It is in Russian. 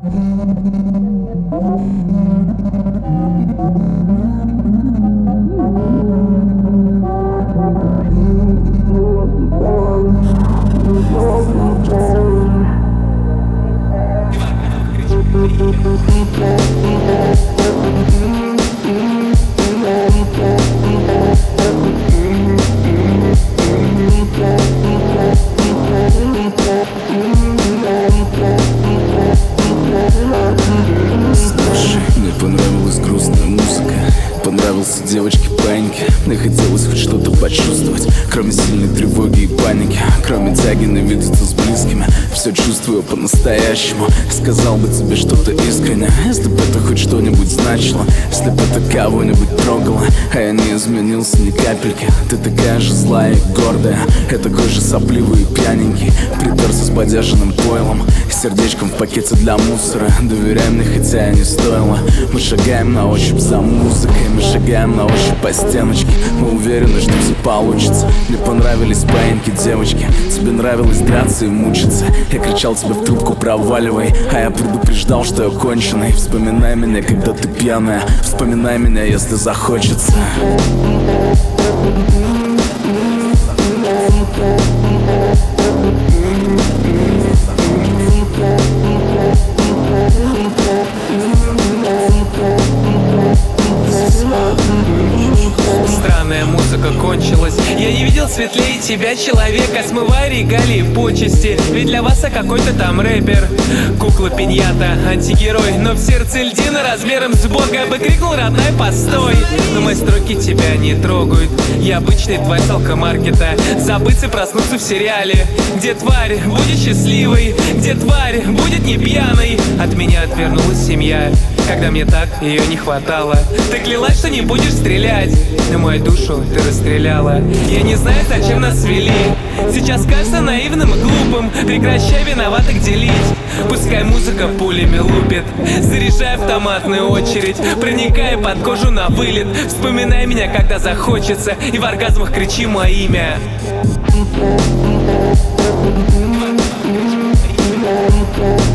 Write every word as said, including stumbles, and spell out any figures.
Мне понравилась грустная музыка, понравился девочке паники. Мне хотелось хоть что-то почувствовать, кроме сильной тревоги и паники, кроме тяги на видеться с близкими. Все чувствую по-настоящему. Сказал бы тебе что-то искренне, если бы это хоть что-нибудь значило, если бы это кого-нибудь трогало. А я не изменился ни капельки. Ты такая же злая и гордая, я такой же сопливый и пьяненький. Приперся с подержанным пойлом, сердечком в пакете для мусора. Доверяй мне, хотя и не стоило. Мы шагаем на ощупь за музыкой, мы шагаем на ощупь по стеночке. Мы уверены, что все получится. Мне понравились паиньки, девочки. Тебе нравилось драться и мучиться. Я кричал тебе в трубку: проваливай. А я предупреждал, что я конченый. Вспоминай меня, когда ты пьяная. Вспоминай меня, если захочется. Странная музыка кончилась. Я не видел светлее тебя человека. Смывай регалии почести, ведь для вас я какой-то там рэпер. Кукла пиньята, антигерой, но в сердце льдина размером с бога. Я бы крикнул: родной, постой. Но мои строки тебя не трогают. Я обычный тварь с алкомаркета. Забыться и проснуться в сериале, где тварь будет счастливой, где тварь будет не пьяной. От меня отвернулась семья, когда мне так ее не хватало. Ты клялась, что не будешь стрелять, но мою душу ты расстреляла. Я не знаю, зачем нас свели. Сейчас кажется наивным и глупым. Прекращай виноватых делить. Пускай музыка пулями лупит, заряжай автоматную очередь, проникай под кожу на вылет. Вспоминай меня, когда захочется, и в оргазмах кричи мое имя. Yeah.